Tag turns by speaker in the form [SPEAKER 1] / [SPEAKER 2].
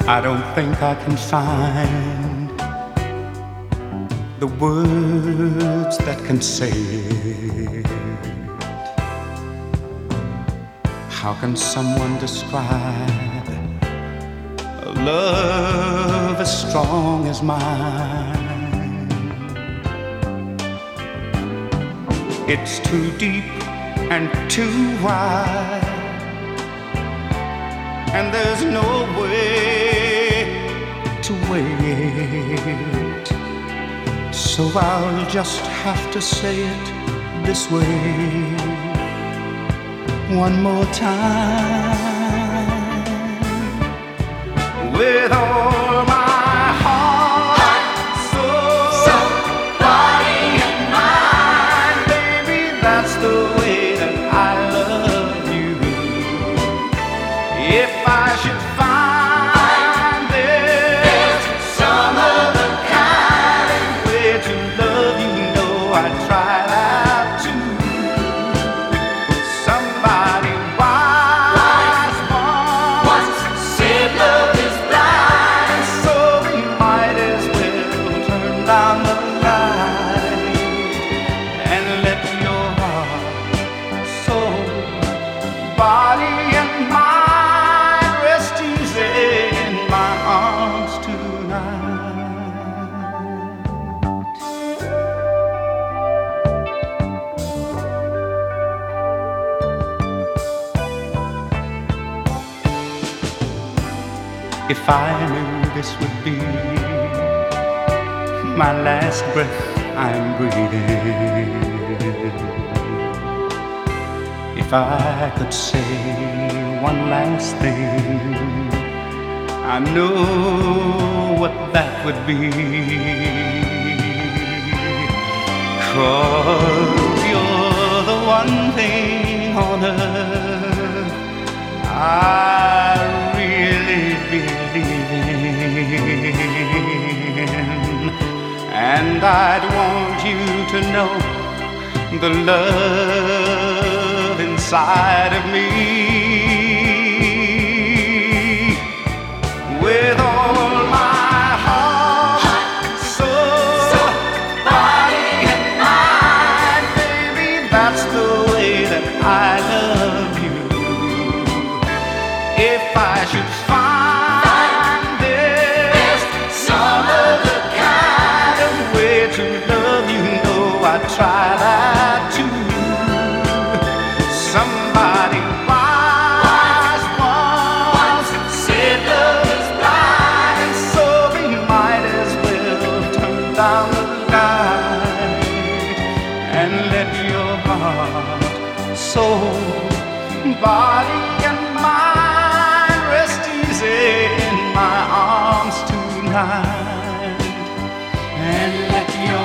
[SPEAKER 1] I don't think I can find the words that can say it. How can someone describe a love as strong as mine? It's too deep and too wide, and there's no way to wait. So I'll just have to say it this way one more time. With all my heart, soul, body and mind, baby, that's the way that I love you. If I should find there's some other kind of way to love you, know I'd try that too. Somebody wise once said love is blind, so we might as well turn down the light and let your heart, soul, body and mind rest easy in my arms tonight. If I knew this would be my last breath I'm breathing, if I could say one last thing, I know what that would be. 'Cause you're the one thing on earth I really believe in, and I'd want you to know the love inside of me. With all my heart, soul, body and mind, baby, that's the way that I love you. If I should find there's some other kind of way to love you, know I'd try that too. Somebody wise once said love is blind, so we might as well turn down the light and let your heart, soul, body and mind rest easy in my arms tonight, and let your